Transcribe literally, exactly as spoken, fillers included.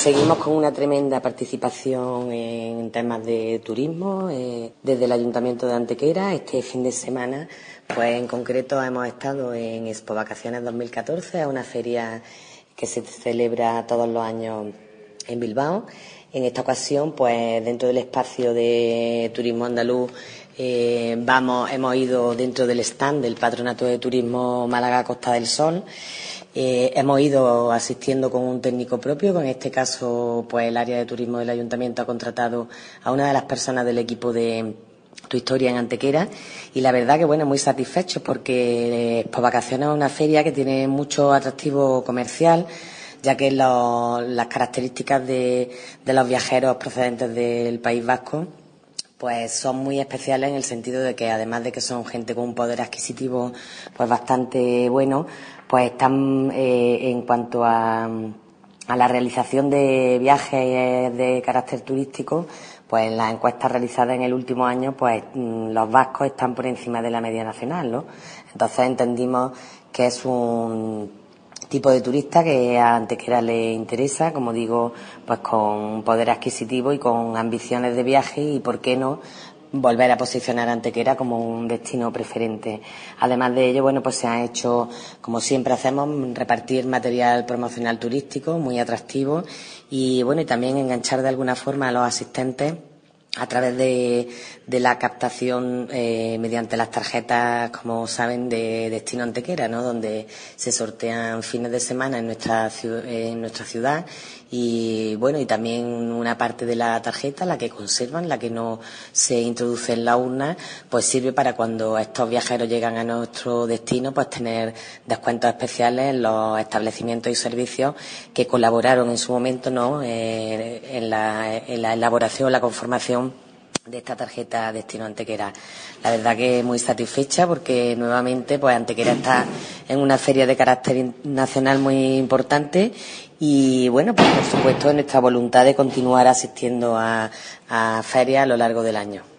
Seguimos con una tremenda participación en temas de turismo eh, desde el Ayuntamiento de Antequera. Este fin de semana, pues en concreto hemos estado en Expo Vacaciones dos mil catorce, a una feria que se celebra todos los años en Bilbao. En esta ocasión, pues dentro del espacio de turismo andaluz, eh, vamos, hemos ido dentro del stand del Patronato de Turismo Málaga Costa del Sol. Eh, hemos ido asistiendo con un técnico propio, que en este caso, pues el área de turismo del Ayuntamiento ha contratado a una de las personas del equipo de Tu Historia en Antequera, y la verdad que bueno, muy satisfechos porque Expo Vacaciones es una feria que tiene mucho atractivo comercial, ya que lo, las características de, de los viajeros procedentes del País Vasco pues son muy especiales, en el sentido de que, además de que son gente con un poder adquisitivo pues bastante bueno, pues están eh, en cuanto a, a la realización de viajes de carácter turístico, pues en las encuestas realizadas en el último año, pues los vascos están por encima de la media nacional, ¿no? Entonces entendimos que es un tipo de turista que a Antequera le interesa, como digo, pues con poder adquisitivo y con ambiciones de viaje, y por qué no volver a posicionar a Antequera como un destino preferente. Además de ello, bueno, pues se ha hecho, como siempre hacemos, repartir material promocional turístico muy atractivo y bueno, y también enganchar de alguna forma a los asistentes a través de, de la captación eh, mediante las tarjetas, como saben, de Destino Antequera, ¿no? Donde se sortean fines de semana en nuestra, en nuestra ciudad, y bueno, y también una parte de la tarjeta, la que conservan, la que no se introduce en la urna, pues sirve para cuando estos viajeros llegan a nuestro destino, pues tener descuentos especiales en los establecimientos y servicios que colaboraron en su momento, ¿no? Eh, en, la, en la elaboración, la conformación de esta tarjeta Destino Antequera. La verdad que muy satisfecha, porque nuevamente pues Antequera está en una feria de carácter nacional muy importante, y bueno, pues por supuesto nuestra voluntad de continuar asistiendo a, a ferias a lo largo del año.